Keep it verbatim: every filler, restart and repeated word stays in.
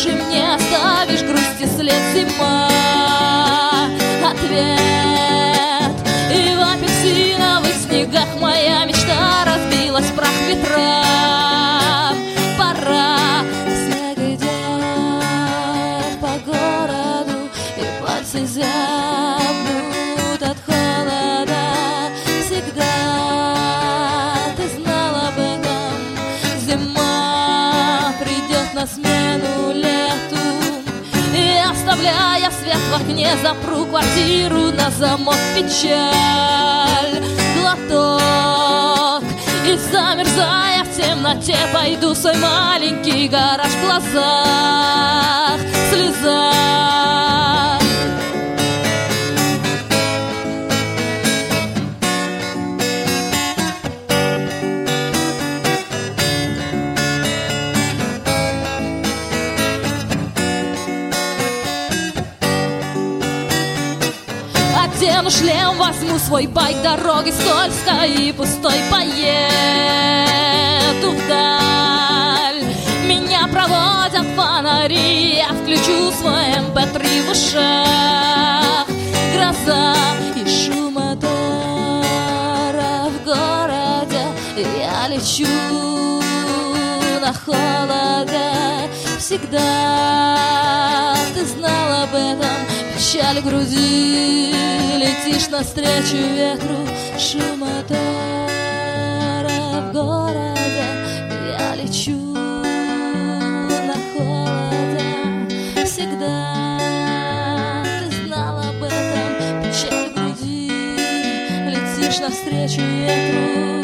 и мне оставишь грусти след, зима. Ответ. И в апельсиновых снегах моя мечта разбилась в прах ветрам. Пора. Снег идет по городу, и пальцы зябнут от холода. Всегда ты знал об этом. Зима придет на смену лету, и, оставляя свет в окне, запру квартиру на замок. Печаль, глоток, и, замерзая в темноте, пойду в свой маленький гараж, в глазах слеза. Одену шлем, возьму свой байк, дороги скользкой и пустой, поеду вдаль. Меня проводят фонари, я включу свой эм пэ три в ушах. Гроза и шум мотора в городе, я лечу на холоде. Всегда ты знал об этом. Печаль в груди, летишь навстречу ветру. Шум мотора в городе, я лечу на холоде. Всегда ты знал об этом. Печаль в груди, летишь навстречу ветру.